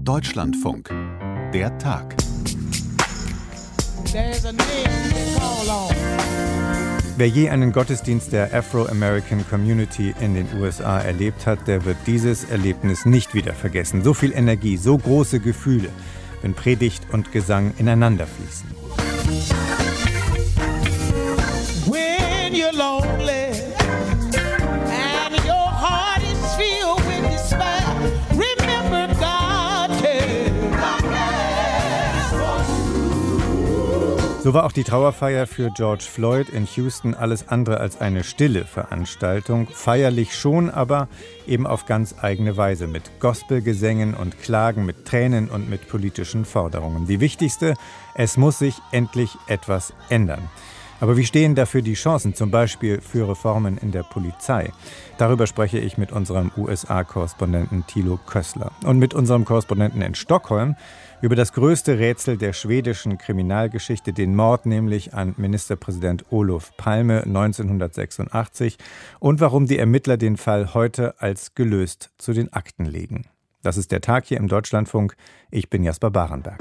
Deutschlandfunk. Der Tag. Wer je einen Gottesdienst der Afro-American Community in den USA erlebt hat, der wird dieses Erlebnis nicht wieder vergessen. So viel Energie, so große Gefühle, wenn Predigt und Gesang ineinander fließen. When you're lonely and your heart is filled with despair, remember God cares for you. So war auch die Trauerfeier für George Floyd in Houston alles andere als eine stille Veranstaltung. Feierlich schon, aber eben auf ganz eigene Weise. Mit Gospelgesängen und Klagen, mit Tränen und mit politischen Forderungen. Die wichtigste: es muss sich endlich etwas ändern. Aber wie stehen dafür die Chancen, zum Beispiel für Reformen in der Polizei? Darüber spreche ich mit unserem USA-Korrespondenten Thilo Kössler. Und mit unserem Korrespondenten in Stockholm über das größte Rätsel der schwedischen Kriminalgeschichte, den Mord nämlich an Ministerpräsident Olof Palme 1986 und warum die Ermittler den Fall heute als gelöst zu den Akten legen. Das ist der Tag hier im Deutschlandfunk. Ich bin Jasper Barenberg.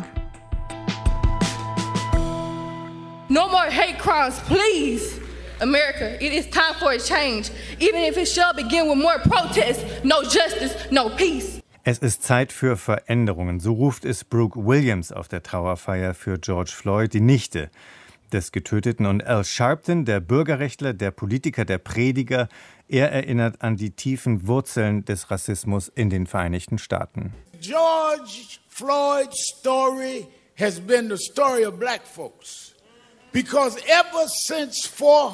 No more hate crimes, please. America, it is time for a change. Even if it shall begin with more protests, no justice, no peace. Es ist Zeit für Veränderungen. So ruft es Brooke Williams auf der Trauerfeier für George Floyd, die Nichte des Getöteten. Und Al Sharpton, der Bürgerrechtler, der Politiker, der Prediger, er erinnert an die tiefen Wurzeln des Rassismus in den Vereinigten Staaten. George Floyd's story has been the story of black folks. Because ever since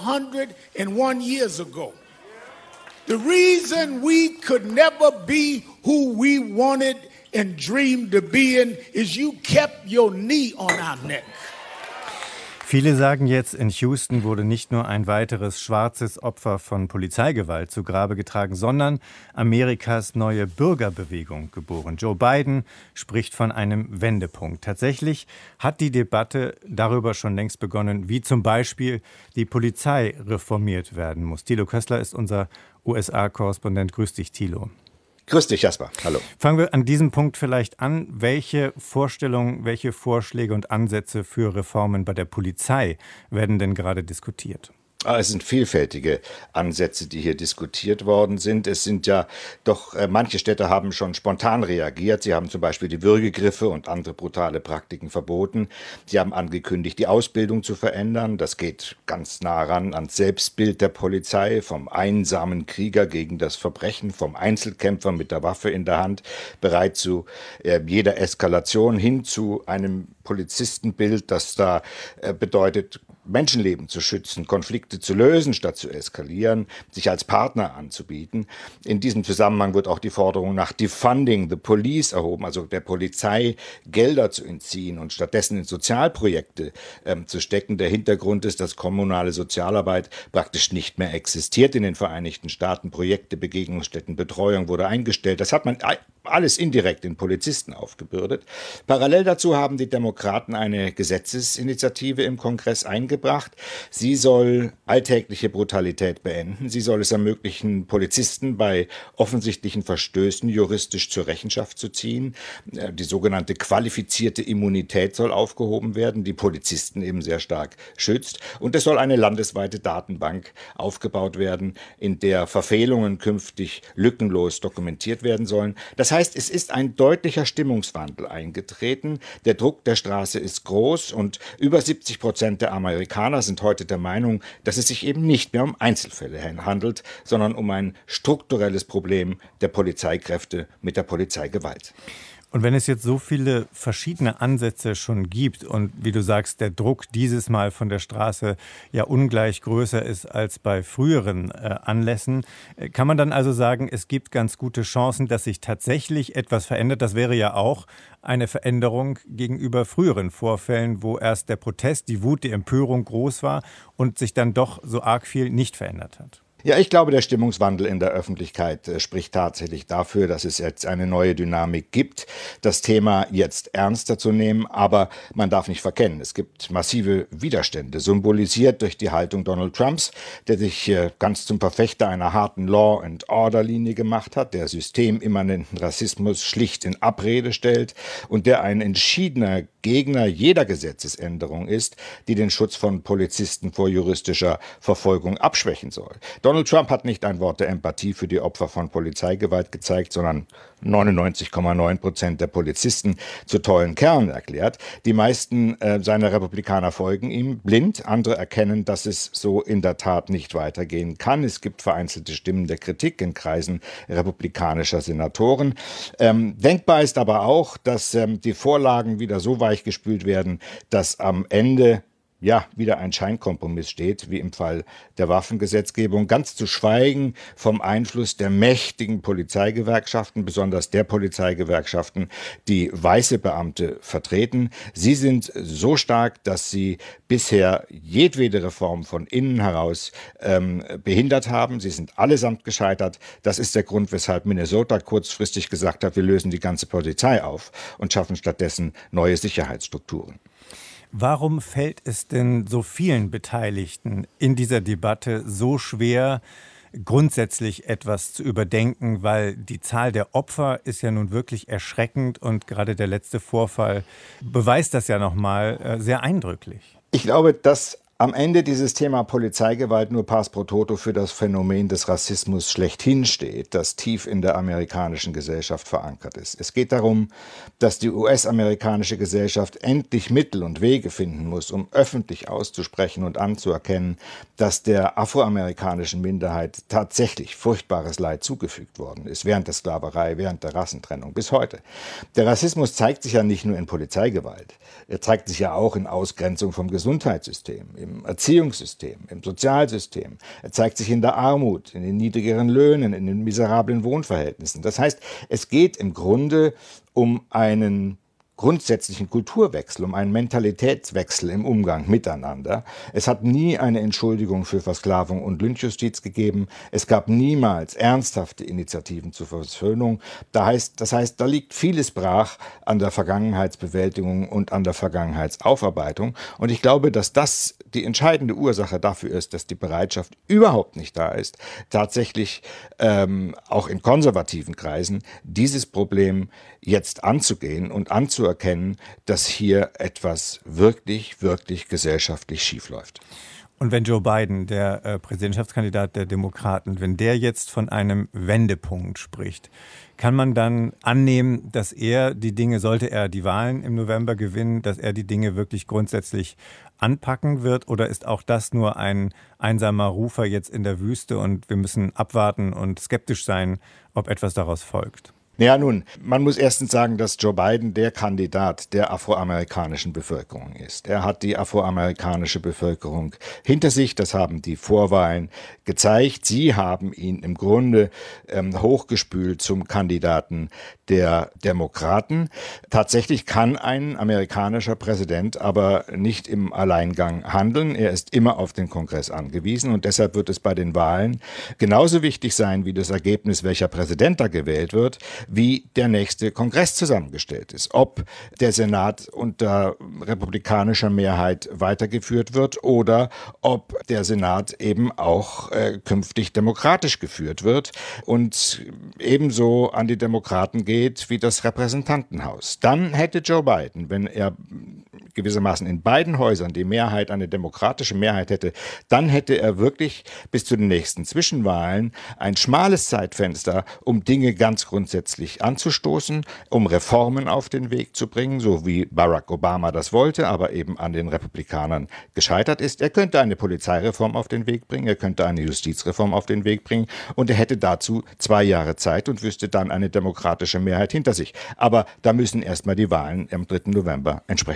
401 years ago, the reason we could never be who we wanted and dreamed to be in is you kept your knee on our neck. Viele sagen jetzt, in Houston wurde nicht nur ein weiteres schwarzes Opfer von Polizeigewalt zu Grabe getragen, sondern Amerikas neue Bürgerbewegung geboren. Joe Biden spricht von einem Wendepunkt. Tatsächlich hat die Debatte darüber schon längst begonnen, wie zum Beispiel die Polizei reformiert werden muss. Thilo Kössler ist unser USA-Korrespondent. Grüß dich, Thilo. Grüß dich, Jasper. Hallo. Fangen wir an diesem Punkt vielleicht an. Welche Vorstellungen, welche Vorschläge und Ansätze für Reformen bei der Polizei werden denn gerade diskutiert? Es sind vielfältige Ansätze, die hier diskutiert worden sind. Es sind ja doch, manche Städte haben schon spontan reagiert. Sie haben zum Beispiel die Würgegriffe und andere brutale Praktiken verboten. Sie haben angekündigt, die Ausbildung zu verändern. Das geht ganz nah ran ans Selbstbild der Polizei, vom einsamen Krieger gegen das Verbrechen, vom Einzelkämpfer mit der Waffe in der Hand, bereit zu jeder Eskalation, hin zu einem Polizistenbild, das da bedeutet, Menschenleben zu schützen, Konflikte zu lösen, statt zu eskalieren, sich als Partner anzubieten. In diesem Zusammenhang wird auch die Forderung nach Defunding the Police erhoben, also der Polizei Gelder zu entziehen und stattdessen in Sozialprojekte zu stecken. Der Hintergrund ist, dass kommunale Sozialarbeit praktisch nicht mehr existiert in den Vereinigten Staaten. Projekte, Begegnungsstätten, Betreuung wurde eingestellt. Das hat man alles indirekt den Polizisten aufgebürdet. Parallel dazu haben die Demokraten eine Gesetzesinitiative im Kongress eingebracht. Sie soll alltägliche Brutalität beenden. Sie soll es ermöglichen, Polizisten bei offensichtlichen Verstößen juristisch zur Rechenschaft zu ziehen. Die sogenannte qualifizierte Immunität soll aufgehoben werden, die Polizisten eben sehr stark schützt. Und es soll eine landesweite Datenbank aufgebaut werden, in der Verfehlungen künftig lückenlos dokumentiert werden sollen. Das heißt, es ist ein deutlicher Stimmungswandel eingetreten. Der Druck der Straße ist groß und über 70% der Amerikaner sind heute der Meinung, dass es sich eben nicht mehr um Einzelfälle handelt, sondern um ein strukturelles Problem der Polizeikräfte mit der Polizeigewalt. Und wenn es jetzt so viele verschiedene Ansätze schon gibt und wie du sagst, der Druck dieses Mal von der Straße ja ungleich größer ist als bei früheren Anlässen, kann man dann also sagen, es gibt ganz gute Chancen, dass sich tatsächlich etwas verändert. Das wäre ja auch eine Veränderung gegenüber früheren Vorfällen, wo erst der Protest, die Wut, die Empörung groß war und sich dann doch so arg viel nicht verändert hat. Ja, ich glaube, der Stimmungswandel in der Öffentlichkeit spricht tatsächlich dafür, dass es jetzt eine neue Dynamik gibt, das Thema jetzt ernster zu nehmen. Aber man darf nicht verkennen, es gibt massive Widerstände, symbolisiert durch die Haltung Donald Trumps, der sich ganz zum Verfechter einer harten Law-and-Order-Linie gemacht hat, der systemimmanenten Rassismus schlicht in Abrede stellt und der ein entschiedener Gegner jeder Gesetzesänderung ist, die den Schutz von Polizisten vor juristischer Verfolgung abschwächen soll. Donald Trump hat nicht ein Wort der Empathie für die Opfer von Polizeigewalt gezeigt, sondern 99,9% der Polizisten zu tollen Kerlen erklärt. Die meisten seiner Republikaner folgen ihm blind. Andere erkennen, dass es so in der Tat nicht weitergehen kann. Es gibt vereinzelte Stimmen der Kritik in Kreisen republikanischer Senatoren. Denkbar ist aber auch, dass die Vorlagen wieder so weichgespült werden, dass am Ende wieder ein Scheinkompromiss steht, wie im Fall der Waffengesetzgebung, ganz zu schweigen vom Einfluss der mächtigen Polizeigewerkschaften, besonders der Polizeigewerkschaften, die weiße Beamte vertreten. Sie sind so stark, dass sie bisher jedwede Reform von innen heraus behindert haben. Sie sind allesamt gescheitert. Das ist der Grund, weshalb Minnesota kurzfristig gesagt hat, wir lösen die ganze Polizei auf und schaffen stattdessen neue Sicherheitsstrukturen. Warum fällt es denn so vielen Beteiligten in dieser Debatte so schwer, grundsätzlich etwas zu überdenken? Weil die Zahl der Opfer ist ja nun wirklich erschreckend und gerade der letzte Vorfall beweist das ja nochmal sehr eindrücklich. Ich glaube, dass am Ende dieses Thema Polizeigewalt nur pars pro toto für das Phänomen des Rassismus schlechthin steht, das tief in der amerikanischen Gesellschaft verankert ist. Es geht darum, dass die US-amerikanische Gesellschaft endlich Mittel und Wege finden muss, um öffentlich auszusprechen und anzuerkennen, dass der afroamerikanischen Minderheit tatsächlich furchtbares Leid zugefügt worden ist, während der Sklaverei, während der Rassentrennung, bis heute. Der Rassismus zeigt sich ja nicht nur in Polizeigewalt, er zeigt sich ja auch in Ausgrenzung vom Gesundheitssystem, im Erziehungssystem, im Sozialsystem. Er zeigt sich in der Armut, in den niedrigeren Löhnen, in den miserablen Wohnverhältnissen. Das heißt, es geht im Grunde um einen grundsätzlichen Kulturwechsel, um einen Mentalitätswechsel im Umgang miteinander. Es hat nie eine Entschuldigung für Versklavung und Lynchjustiz gegeben. Es gab niemals ernsthafte Initiativen zur Versöhnung. Das heißt, da liegt vieles brach an der Vergangenheitsbewältigung und an der Vergangenheitsaufarbeitung. Und ich glaube, dass das die entscheidende Ursache dafür ist, dass die Bereitschaft überhaupt nicht da ist, tatsächlich auch in konservativen Kreisen dieses Problem jetzt anzugehen und anzuerkennen, dass hier etwas wirklich, wirklich gesellschaftlich schiefläuft. Und wenn Joe Biden, der Präsidentschaftskandidat der Demokraten, wenn der jetzt von einem Wendepunkt spricht, kann man dann annehmen, dass er die Dinge, sollte er die Wahlen im November gewinnen, dass er die Dinge wirklich grundsätzlich anpacken wird? Oder ist auch das nur ein einsamer Rufer jetzt in der Wüste und wir müssen abwarten und skeptisch sein, ob etwas daraus folgt? Ja, nun, man muss erstens sagen, dass Joe Biden der Kandidat der afroamerikanischen Bevölkerung ist. Er hat die afroamerikanische Bevölkerung hinter sich, das haben die Vorwahlen gezeigt. Sie haben ihn im Grunde hochgespült zum Kandidaten der Demokraten. Tatsächlich kann ein amerikanischer Präsident aber nicht im Alleingang handeln. Er ist immer auf den Kongress angewiesen und deshalb wird es bei den Wahlen genauso wichtig sein wie das Ergebnis, welcher Präsident da gewählt wird, wie der nächste Kongress zusammengestellt ist. Ob der Senat unter republikanischer Mehrheit weitergeführt wird oder ob der Senat eben auch künftig demokratisch geführt wird und ebenso an die Demokraten geht wie das Repräsentantenhaus. Dann hätte Joe Biden, wenn er gewissermaßen in beiden Häusern die Mehrheit, eine demokratische Mehrheit hätte, dann hätte er wirklich bis zu den nächsten Zwischenwahlen ein schmales Zeitfenster, um Dinge ganz grundsätzlich anzustoßen, um Reformen auf den Weg zu bringen, so wie Barack Obama das wollte, aber eben an den Republikanern gescheitert ist. Er könnte eine Polizeireform auf den Weg bringen, er könnte eine Justizreform auf den Weg bringen und er hätte dazu 2 Jahre Zeit und wüsste dann eine demokratische Mehrheit hinter sich. Aber da müssen erstmal die Wahlen am 3. November entsprechend ausgehen.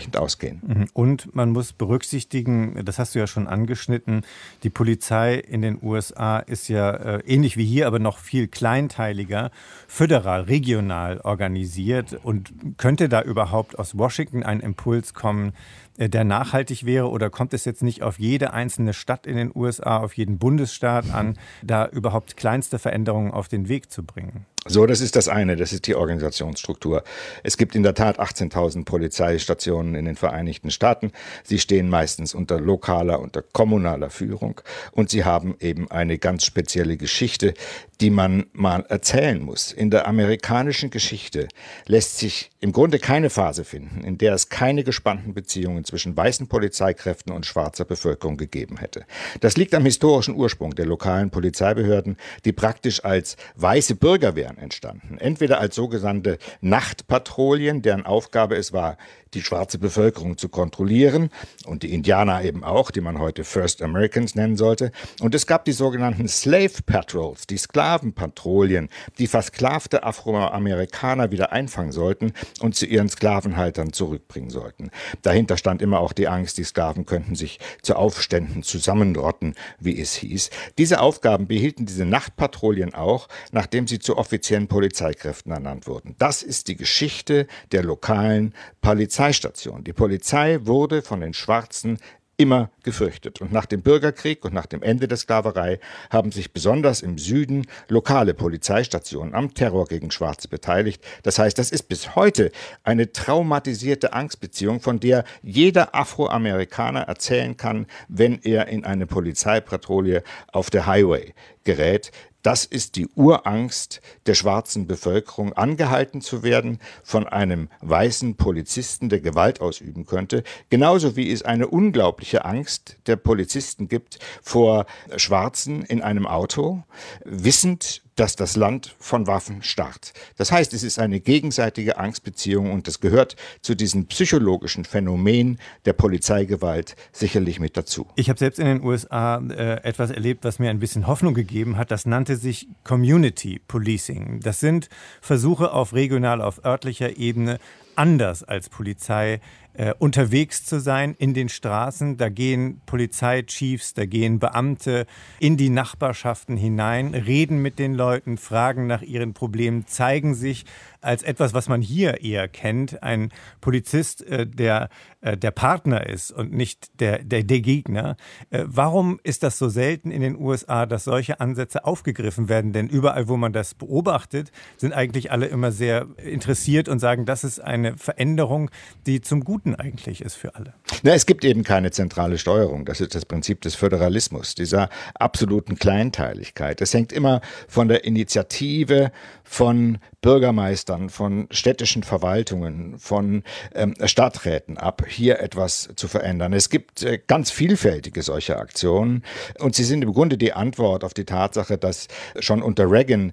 losgehen. Und man muss berücksichtigen, das hast du ja schon angeschnitten, die Polizei in den USA ist ja ähnlich wie hier, aber noch viel kleinteiliger, föderal, regional organisiert. Und könnte da überhaupt aus Washington ein Impuls kommen, der nachhaltig wäre, oder kommt es jetzt nicht auf jede einzelne Stadt in den USA, auf jeden Bundesstaat an, da überhaupt kleinste Veränderungen auf den Weg zu bringen? So, das ist das eine, das ist die Organisationsstruktur. Es gibt in der Tat 18.000 Polizeistationen in den Vereinigten Staaten. Sie stehen meistens unter lokaler, unter kommunaler Führung und sie haben eben eine ganz spezielle Geschichte, die man mal erzählen muss. In der amerikanischen Geschichte lässt sich im Grunde keine Phase finden, in der es keine gespannten Beziehungen zwischen weißen Polizeikräften und schwarzer Bevölkerung gegeben hätte. Das liegt am historischen Ursprung der lokalen Polizeibehörden, die praktisch als weiße Bürgerwehren entstanden. Entweder als sogenannte Nachtpatrouillen, deren Aufgabe es war, die schwarze Bevölkerung zu kontrollieren und die Indianer eben auch, die man heute First Americans nennen sollte. Und es gab die sogenannten Slave Patrols, die Sklavenpatrouillen, die versklavte Afroamerikaner wieder einfangen sollten und zu ihren Sklavenhaltern zurückbringen sollten. Dahinter stand immer auch die Angst, die Sklaven könnten sich zu Aufständen zusammenrotten, wie es hieß. Diese Aufgaben behielten diese Nachtpatrouillen auch, nachdem sie zu offiziellen Polizeikräften ernannt wurden. Das ist die Geschichte der lokalen Polizeistation. Die Polizei wurde von den Schwarzen immer gefürchtet. Und nach dem Bürgerkrieg und nach dem Ende der Sklaverei haben sich besonders im Süden lokale Polizeistationen am Terror gegen Schwarze beteiligt. Das heißt, das ist bis heute eine traumatisierte Angstbeziehung, von der jeder Afroamerikaner erzählen kann, wenn er in eine Polizeipatrouille auf der Highway gerät. Das ist die Urangst der schwarzen Bevölkerung, angehalten zu werden von einem weißen Polizisten, der Gewalt ausüben könnte. Genauso wie es eine unglaubliche Angst der Polizisten gibt vor Schwarzen in einem Auto, wissend, dass das Land von Waffen starrt. Das heißt, es ist eine gegenseitige Angstbeziehung und das gehört zu diesem psychologischen Phänomen der Polizeigewalt sicherlich mit dazu. Ich habe selbst in den USA etwas erlebt, was mir ein bisschen Hoffnung gegeben hat. Das nannte sich Community Policing. Das sind Versuche auf regionaler, auf örtlicher Ebene, anders als Polizei unterwegs zu sein in den Straßen. Da gehen Polizeichiefs, da gehen Beamte in die Nachbarschaften hinein, reden mit den Leuten, fragen nach ihren Problemen, zeigen sich als etwas, was man hier eher kennt. Ein Polizist, der Partner ist und nicht der Gegner. Warum ist das so selten in den USA, dass solche Ansätze aufgegriffen werden? Denn überall, wo man das beobachtet, sind eigentlich alle immer sehr interessiert und sagen, das ist eine Veränderung, die zum Guten eigentlich ist für alle. Na, es gibt eben keine zentrale Steuerung. Das ist das Prinzip des Föderalismus, dieser absoluten Kleinteiligkeit. Es hängt immer von der Initiative von Bürgermeistern, von städtischen Verwaltungen, von Stadträten ab, hier etwas zu verändern. Es gibt ganz vielfältige solche Aktionen und sie sind im Grunde die Antwort auf die Tatsache, dass schon unter Reagan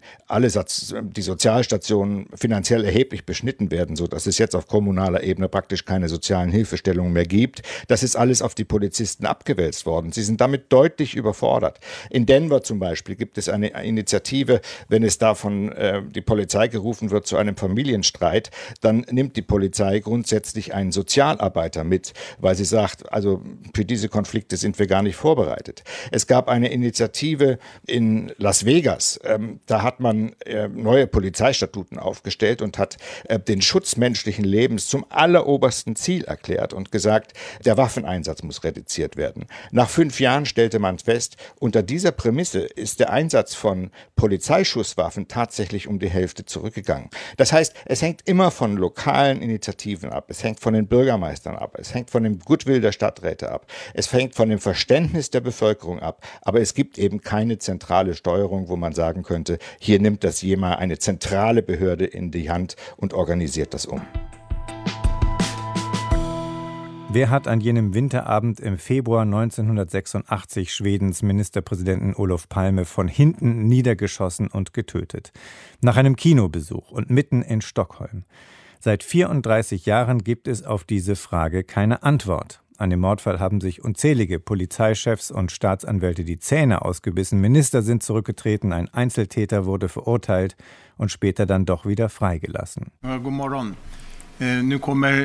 die Sozialstationen finanziell erheblich beschnitten werden, sodass es jetzt auf kommunaler Ebene praktisch keine sozialen Hilfestellungen mehr gibt. Das ist alles auf die Polizisten abgewälzt worden. Sie sind damit deutlich überfordert. In Denver zum Beispiel gibt es eine Initiative, wenn es davon die Polizei gerufen wird zu einem Familienstreit, dann nimmt die Polizei grundsätzlich einen Sozialarbeiter mit, weil sie sagt, also für diese Konflikte sind wir gar nicht vorbereitet. Es gab eine Initiative in Las Vegas, da hat man neue Polizeistatuten aufgestellt und hat den Schutz menschlichen Lebens zum allerobersten Ziel erklärt und gesagt, der Waffeneinsatz muss reduziert werden. Nach 5 Jahren stellte man fest, unter dieser Prämisse ist der Einsatz von Polizeischusswaffen tatsächlich um die Hälfte zurückgegangen. Das heißt, es hängt immer von lokalen Initiativen ab, es hängt von den Bürgermeistern ab, es hängt von dem Goodwill der Stadträte ab, es hängt von dem Verständnis der Bevölkerung ab, aber es gibt eben keine zentrale Steuerung, wo man sagen könnte, hier nimmt das jemand eine zentrale Behörde in die Hand und organisiert das um. Wer hat an jenem Winterabend im Februar 1986 Schwedens Ministerpräsidenten Olof Palme von hinten niedergeschossen und getötet? Nach einem Kinobesuch und mitten in Stockholm. Seit 34 Jahren gibt es auf diese Frage keine Antwort. An dem Mordfall haben sich unzählige Polizeichefs und Staatsanwälte die Zähne ausgebissen. Minister sind zurückgetreten, ein Einzeltäter wurde verurteilt und später dann doch wieder freigelassen. God morgon. Nu kommer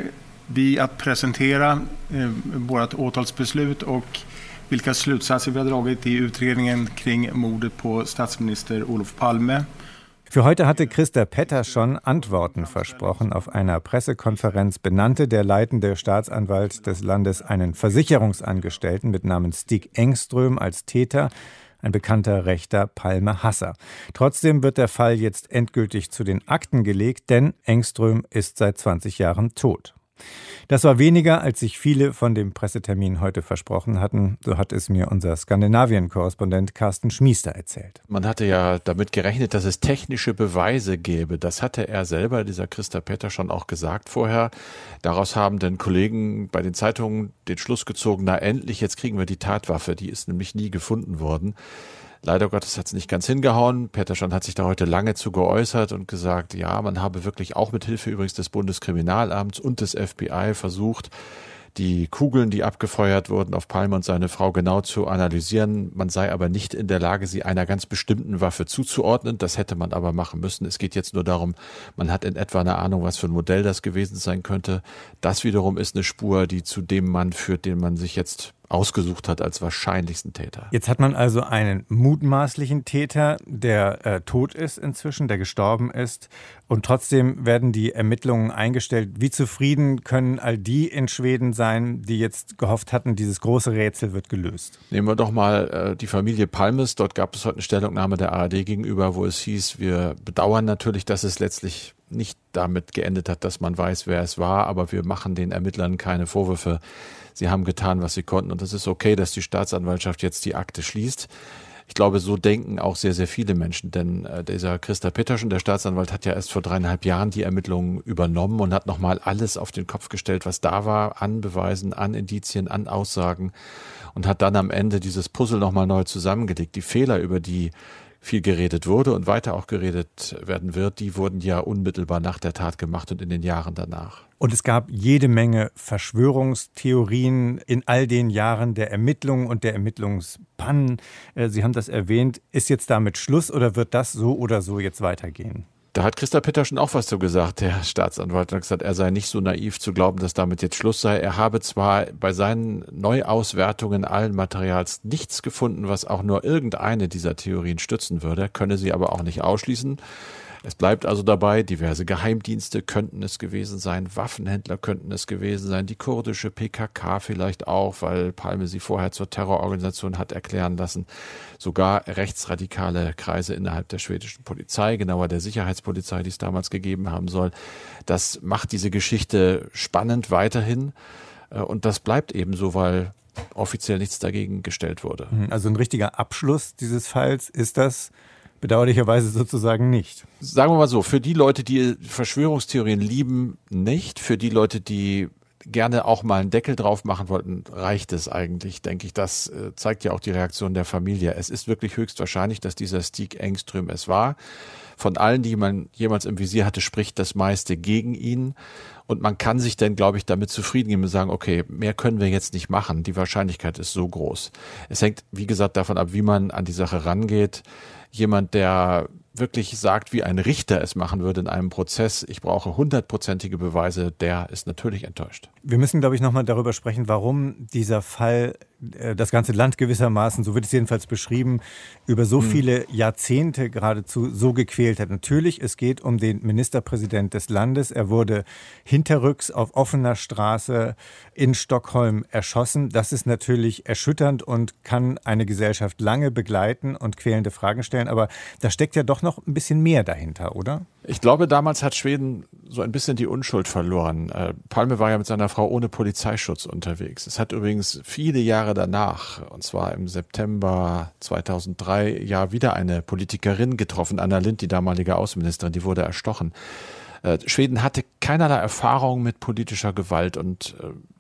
vi att presentera vårt åtalsbeslut och vilka slutsatser vi har dragit i utredningen kring mordet på statsminister Olof Palme. Für heute hatte Christa Pettersson Antworten versprochen. Auf einer Pressekonferenz benannte der leitende Staatsanwalt des Landes einen Versicherungsangestellten mit Namen Stig Engström als Täter, ein bekannter rechter Palme-Hasser. Trotzdem wird der Fall jetzt endgültig zu den Akten gelegt, denn Engström ist seit 20 Jahren tot. Das war weniger, als sich viele von dem Pressetermin heute versprochen hatten. So hat es mir unser Skandinavien-Korrespondent Carsten Schmiester erzählt. Man hatte ja damit gerechnet, dass es technische Beweise gäbe. Das hatte er selber, dieser Christa Pettersson, auch gesagt vorher. Daraus haben dann Kollegen bei den Zeitungen den Schluss gezogen, na endlich, jetzt kriegen wir die Tatwaffe. Die ist nämlich nie gefunden worden. Leider Gottes hat es nicht ganz hingehauen. Pettersson hat sich da heute lange zu geäußert und gesagt, ja, man habe wirklich auch mit Hilfe übrigens des Bundeskriminalamts und des FBI versucht, die Kugeln, die abgefeuert wurden, auf Palme und seine Frau genau zu analysieren. Man sei aber nicht in der Lage, sie einer ganz bestimmten Waffe zuzuordnen. Das hätte man aber machen müssen. Es geht jetzt nur darum, man hat in etwa eine Ahnung, was für ein Modell das gewesen sein könnte. Das wiederum ist eine Spur, die zu dem Mann führt, den man sich jetzt ausgesucht hat als wahrscheinlichsten Täter. Jetzt hat man also einen mutmaßlichen Täter, der tot ist inzwischen, der gestorben ist. Und trotzdem werden die Ermittlungen eingestellt. Wie zufrieden können all die in Schweden sein, die jetzt gehofft hatten, dieses große Rätsel wird gelöst? Nehmen wir doch mal die Familie Palmes. Dort gab es heute eine Stellungnahme der ARD gegenüber, wo es hieß, wir bedauern natürlich, dass es letztlich nicht damit geendet hat, dass man weiß, wer es war, aber wir machen den Ermittlern keine Vorwürfe. Sie haben getan, was sie konnten, und es ist okay, dass die Staatsanwaltschaft jetzt die Akte schließt. Ich glaube, so denken auch sehr, sehr viele Menschen, denn dieser Christa Pettersson, der Staatsanwalt, hat ja erst vor 3,5 Jahren die Ermittlungen übernommen und hat nochmal alles auf den Kopf gestellt, was da war, an Beweisen, an Indizien, an Aussagen, und hat dann am Ende dieses Puzzle nochmal neu zusammengelegt. Die Fehler, über die viel geredet wurde und weiter auch geredet werden wird, die wurden ja unmittelbar nach der Tat gemacht und in den Jahren danach. Und es gab jede Menge Verschwörungstheorien in all den Jahren der Ermittlungen und der Ermittlungspannen. Sie haben das erwähnt. Ist jetzt damit Schluss oder wird das so oder so jetzt weitergehen? Da hat Christa Pettersson auch was zu gesagt, der Staatsanwalt hat gesagt, er sei nicht so naiv zu glauben, dass damit jetzt Schluss sei. Er habe zwar bei seinen Neuauswertungen allen Materials nichts gefunden, was auch nur irgendeine dieser Theorien stützen würde, könne sie aber auch nicht ausschließen. Es bleibt also dabei, diverse Geheimdienste könnten es gewesen sein, Waffenhändler könnten es gewesen sein, die kurdische PKK vielleicht auch, weil Palme sie vorher zur Terrororganisation hat erklären lassen. Sogar rechtsradikale Kreise innerhalb der schwedischen Polizei, genauer der Sicherheitspolizei, die es damals gegeben haben soll. Das macht diese Geschichte spannend weiterhin, und das bleibt eben so, weil offiziell nichts dagegen gestellt wurde. Also ein richtiger Abschluss dieses Falls ist das bedauerlicherweise sozusagen nicht. Sagen wir mal so, für die Leute, die Verschwörungstheorien lieben, nicht. Für die Leute, die gerne auch mal einen Deckel drauf machen wollten, reicht es eigentlich, denke ich. Das zeigt ja auch die Reaktion der Familie. Es ist wirklich höchstwahrscheinlich, dass dieser Stig Engström es war. Von allen, die man jemals im Visier hatte, spricht das meiste gegen ihn. Und man kann sich dann, glaube ich, damit zufrieden geben und sagen, okay, mehr können wir jetzt nicht machen. Die Wahrscheinlichkeit ist so groß. Es hängt, wie gesagt, davon ab, wie man an die Sache rangeht. Jemand, der wirklich sagt, wie ein Richter es machen würde in einem Prozess, ich brauche 100%ige Beweise, der ist natürlich enttäuscht. Wir müssen, glaube ich, nochmal darüber sprechen, warum dieser Fall das ganze Land gewissermaßen, so wird es jedenfalls beschrieben, über so viele Jahrzehnte geradezu so gequält hat. Natürlich, es geht um den Ministerpräsident des Landes. Er wurde hinterrücks auf offener Straße in Stockholm erschossen. Das ist natürlich erschütternd und kann eine Gesellschaft lange begleiten und quälende Fragen stellen. Aber da steckt ja doch noch ein bisschen mehr dahinter, oder? Ich glaube, damals hat Schweden so ein bisschen die Unschuld verloren. Palme war ja mit seiner Frau ohne Polizeischutz unterwegs. Es hat übrigens viele Jahre danach, und zwar im September 2003, ja wieder eine Politikerin getroffen, Anna Lindh, die damalige Außenministerin, die wurde erstochen. Schweden hatte keinerlei Erfahrung mit politischer Gewalt, und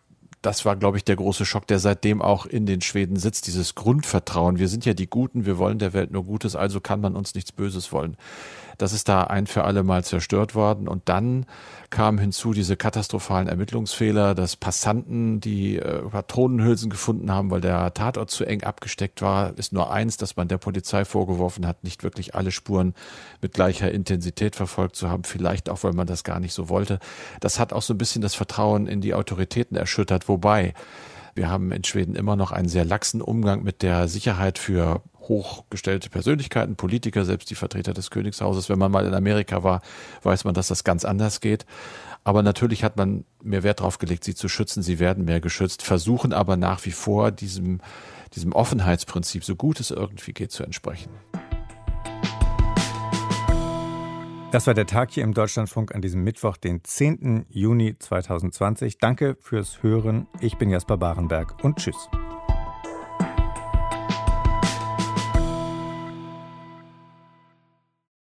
das war, glaube ich, der große Schock, der seitdem auch in den Schweden sitzt, dieses Grundvertrauen. Wir sind ja die Guten, wir wollen der Welt nur Gutes, also kann man uns nichts Böses wollen. Das ist da ein für alle Mal zerstört worden. Und dann kamen hinzu diese katastrophalen Ermittlungsfehler, dass Passanten, die Patronenhülsen gefunden haben, weil der Tatort zu eng abgesteckt war, ist nur eins, dass man der Polizei vorgeworfen hat, nicht wirklich alle Spuren mit gleicher Intensität verfolgt zu haben, vielleicht auch, weil man das gar nicht so wollte. Das hat auch so ein bisschen das Vertrauen in die Autoritäten erschüttert, wobei wir haben in Schweden immer noch einen sehr laxen Umgang mit der Sicherheit für hochgestellte Persönlichkeiten, Politiker, selbst die Vertreter des Königshauses. Wenn man mal in Amerika war, weiß man, dass das ganz anders geht. Aber natürlich hat man mehr Wert darauf gelegt, sie zu schützen. Sie werden mehr geschützt, versuchen aber nach wie vor diesem Offenheitsprinzip, so gut es irgendwie geht, zu entsprechen. Das war der Tag hier im Deutschlandfunk an diesem Mittwoch, den 10. Juni 2020. Danke fürs Hören. Ich bin Jasper Barenberg und tschüss.